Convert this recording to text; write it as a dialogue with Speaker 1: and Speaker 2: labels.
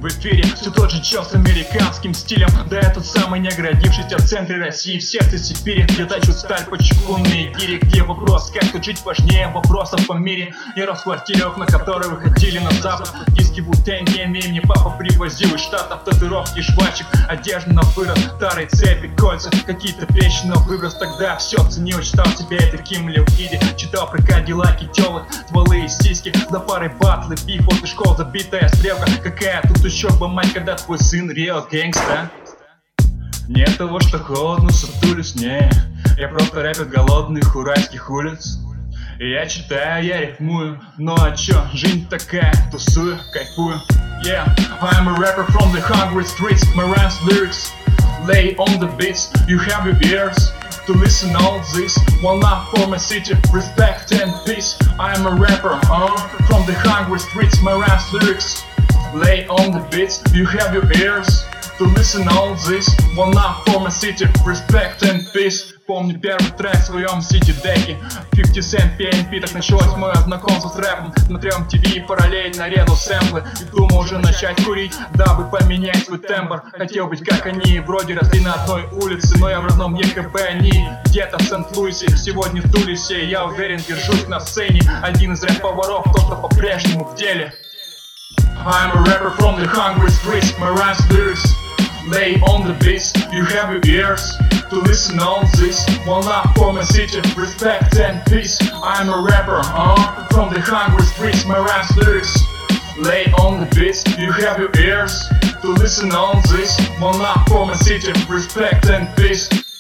Speaker 1: В эфире все тот же чел с американским стилем. Да я тот самый неоградившийся в центре России, в сердце Сибири, где тачут сталь по чугунные гири. Где вопрос, как тут жить, важнее вопросов по мире. Я рос в квартире, окна которой выходили на запад. Диски Wu-Tang, мне папа привозил из Штатов. Татуировки, жвачек, одежда на вырост, старые цепи, кольца, какие-то вещи на выброс. Тогда все ценил, читал себя и таким Лил Киди. Читал про кадиллаки, телок, стволы и сиськи. За парой батлы, пив, вот и школа, забитая стрелка. Какая тут учеба, мать, когда твой сын реал гэнгста? Нет того, что холодно, сутулюсь, не. Я просто рэп от голодных уральских улиц. Я читаю, я рифмую. Ну а чё, жизнь такая, тусую, кайфую. Yeah, I'm a rapper from the hungry streets. My rhymes, lyrics lay on the beats. You have your ears to listen all this. One love for my city, respect and peace. I'm a rapper, from the hungry streets. My rhymes, lyrics lay on the beats. You have your ears to listen all this. One love for my city, respect and peace. Помню первый трек в своем сити-деке 50 Cent, PNP, так началось мое знакомство с рэпом. Смотрел MTV и параллельно резал сэмплы. И думал уже начать курить, дабы поменять свой тембр. Хотел быть как они, вроде росли на одной улице. Но я в родном ЕКБ, они где-то в Сент-Луисе. Сегодня в Тулисе, я уверен, держусь на сцене. Один из рэп-поваров, тот, кто по-прежнему в деле. I'm a rapper from the hungry streets. My rhymes, lyrics lay on the beats. You have your ears to listen all this. One love for my city, respect and peace. I'm a rapper, from the hungry streets. My rhymes, lyrics lay on the beats. You have your ears to listen all this. One love for my city, respect and peace.